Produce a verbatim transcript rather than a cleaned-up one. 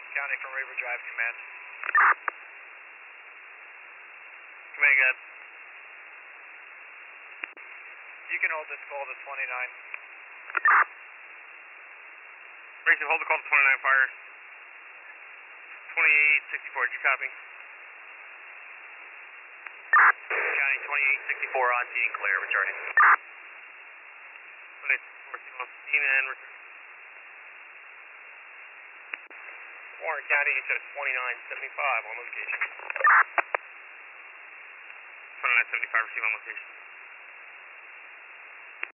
County from River Drive, command. Command, good. You can hold this call to twenty-nine. Racing, hold the call to twenty-nine, fire. twenty-eight sixty-four, do you copy? County twenty-eight sixty-four on scene and clear, returning. twenty-eight sixty-four, signal on scene and return. Warren County, you said twenty-nine seventy-five on location. twenty-nine seventy-five, receive on location.